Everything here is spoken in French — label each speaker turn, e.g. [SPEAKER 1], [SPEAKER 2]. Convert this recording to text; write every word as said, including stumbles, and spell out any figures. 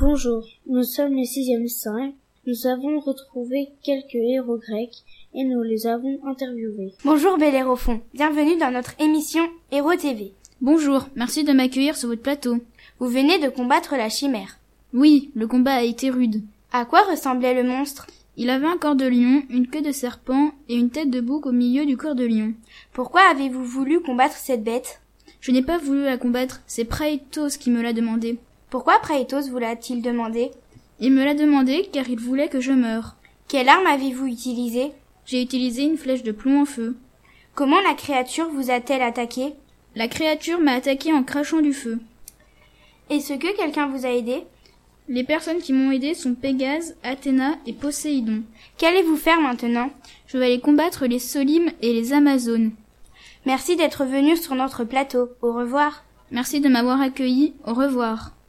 [SPEAKER 1] Bonjour, nous sommes les sixième cinq. Nous avons retrouvé quelques héros grecs et nous les avons interviewés.
[SPEAKER 2] Bonjour Bellérophon, bienvenue dans notre émission Héros T V.
[SPEAKER 3] Bonjour, merci de m'accueillir sur votre plateau.
[SPEAKER 2] Vous venez de combattre la chimère.
[SPEAKER 3] Oui, le combat a été rude.
[SPEAKER 2] À quoi ressemblait le monstre?
[SPEAKER 3] Il avait un corps de lion, une queue de serpent et une tête de bouc au milieu du corps de lion.
[SPEAKER 2] Pourquoi avez-vous voulu combattre cette bête?
[SPEAKER 3] Je n'ai pas voulu la combattre, c'est Praetos qui me l'a demandé.
[SPEAKER 2] Pourquoi Praetos vous l'a-t-il demandé?
[SPEAKER 3] Il me l'a demandé car il voulait que je meure.
[SPEAKER 2] Quelle arme avez-vous utilisée?
[SPEAKER 3] J'ai utilisé une flèche de plomb en feu.
[SPEAKER 2] Comment la créature vous a-t-elle attaqué?
[SPEAKER 3] La créature m'a attaqué en crachant du feu.
[SPEAKER 2] Est-ce que quelqu'un vous a aidé?
[SPEAKER 3] Les personnes qui m'ont aidé sont Pégase, Athéna et Poséidon.
[SPEAKER 2] Qu'allez-vous faire maintenant?
[SPEAKER 3] Je vais aller combattre les Solimes et les Amazones.
[SPEAKER 2] Merci d'être venu sur notre plateau. Au revoir.
[SPEAKER 3] Merci de m'avoir accueilli. Au revoir.